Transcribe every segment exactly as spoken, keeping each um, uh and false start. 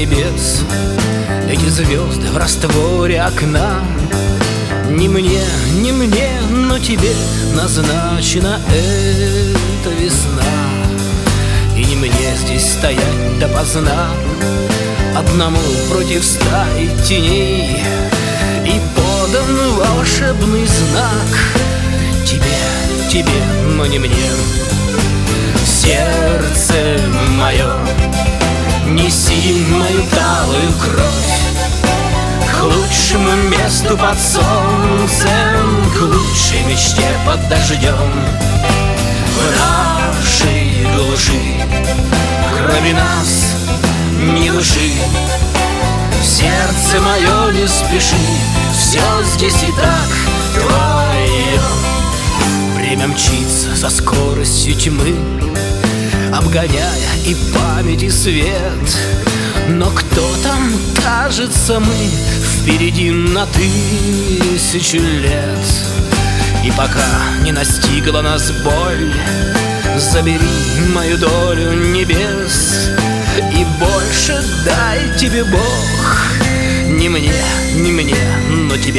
небес, эти звезды в растворе окна. Не мне, не мне, но тебе назначена эта весна. И не мне здесь стоять допоздна, одному против стаи теней. И подан волшебный знак тебе, тебе, но не мне. Сердце мое, неси мою талую кровь к лучшему месту под солнцем, к лучшей мечте под дождем. В нашей глуши, кроме нас, ни души. Сердце мое, не спеши, все здесь и так твое. Время мчится со скоростью тьмы, обгоняя и память, и свет. Но кто там, кажется, мы впереди на тысячу лет. И пока не настигла нас боль, забери мою долю небес. И больше дай тебе Бог, не мне, не мне, но тебе.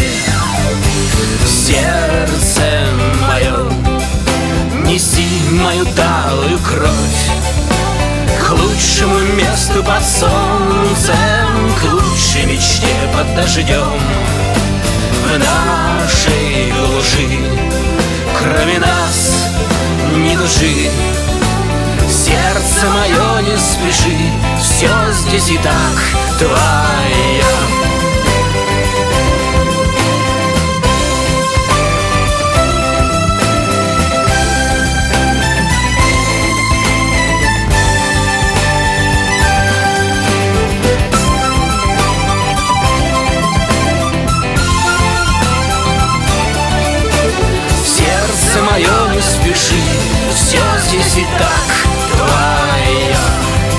Сердце мое, неси мою талую кровь к лучшему месту под солнцем, к лучшей мечте под дождем. В нашей глуши, кроме нас, ни души. Сердце мое, не спеши, все здесь и так твое. Сердце мое, не спеши, все здесь и так твое.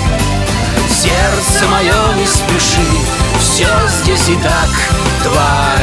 Сердце мое, не спеши, все здесь и так твое.